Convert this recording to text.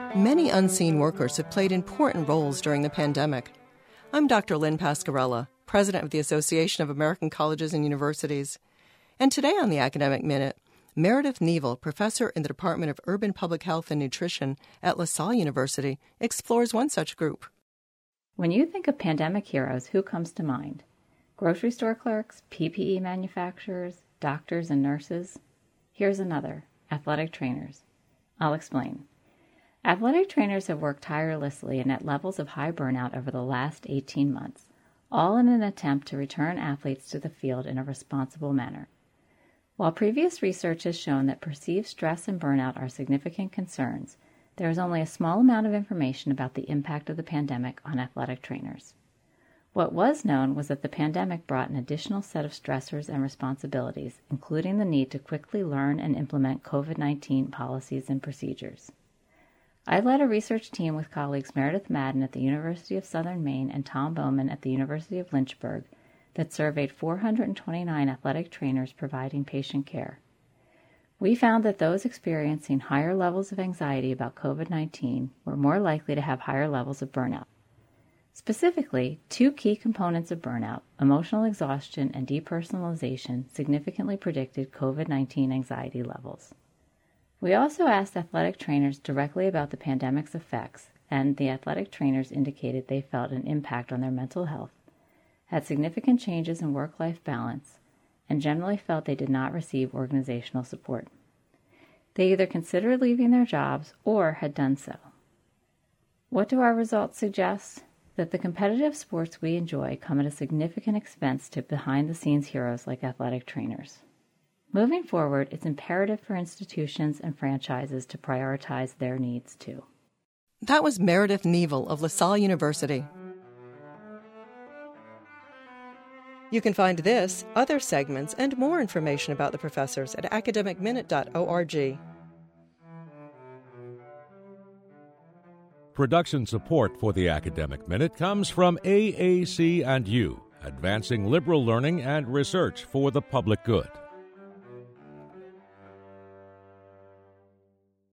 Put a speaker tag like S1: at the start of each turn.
S1: Many unseen workers have played important roles during the pandemic. I'm Dr. Lynn Pascarella, President of the Association of American Colleges and Universities. And today on the Academic Minute, Meredith Neevil, professor in the Department of Urban Public Health and Nutrition at LaSalle University, explores one such group.
S2: When you think of pandemic heroes, who comes to mind? Grocery store clerks, PPE manufacturers, doctors and nurses? Here's another, athletic trainers. I'll explain. Athletic trainers have worked tirelessly and at levels of high burnout over the last 18 months, all in an attempt to return athletes to the field in a responsible manner. While previous research has shown that perceived stress and burnout are significant concerns, there is only a small amount of information about the impact of the pandemic on athletic trainers. What was known was that the pandemic brought an additional set of stressors and responsibilities, including the need to quickly learn and implement COVID-19 policies and procedures. I led a research team with colleagues Meredith Madden at the University of Southern Maine and Tom Bowman at the University of Lynchburg that surveyed 429 athletic trainers providing patient care. We found that those experiencing higher levels of anxiety about COVID-19 were more likely to have higher levels of burnout. Specifically, two key components of burnout, emotional exhaustion and depersonalization, significantly predicted COVID-19 anxiety levels. We also asked athletic trainers directly about the pandemic's effects, and the athletic trainers indicated they felt an impact on their mental health, had significant changes in work-life balance, and generally felt they did not receive organizational support. They either considered leaving their jobs or had done so. What do our results suggest? That the competitive sports we enjoy come at a significant expense to behind-the-scenes heroes like athletic trainers. Moving forward, it's imperative for institutions and franchises to prioritize their needs too.
S1: That was Meredith Neevil of LaSalle University. You can find this, other segments, and more information about the professors at academicminute.org.
S3: Production support for the Academic Minute comes from AAC&U, advancing liberal learning and research for the public good.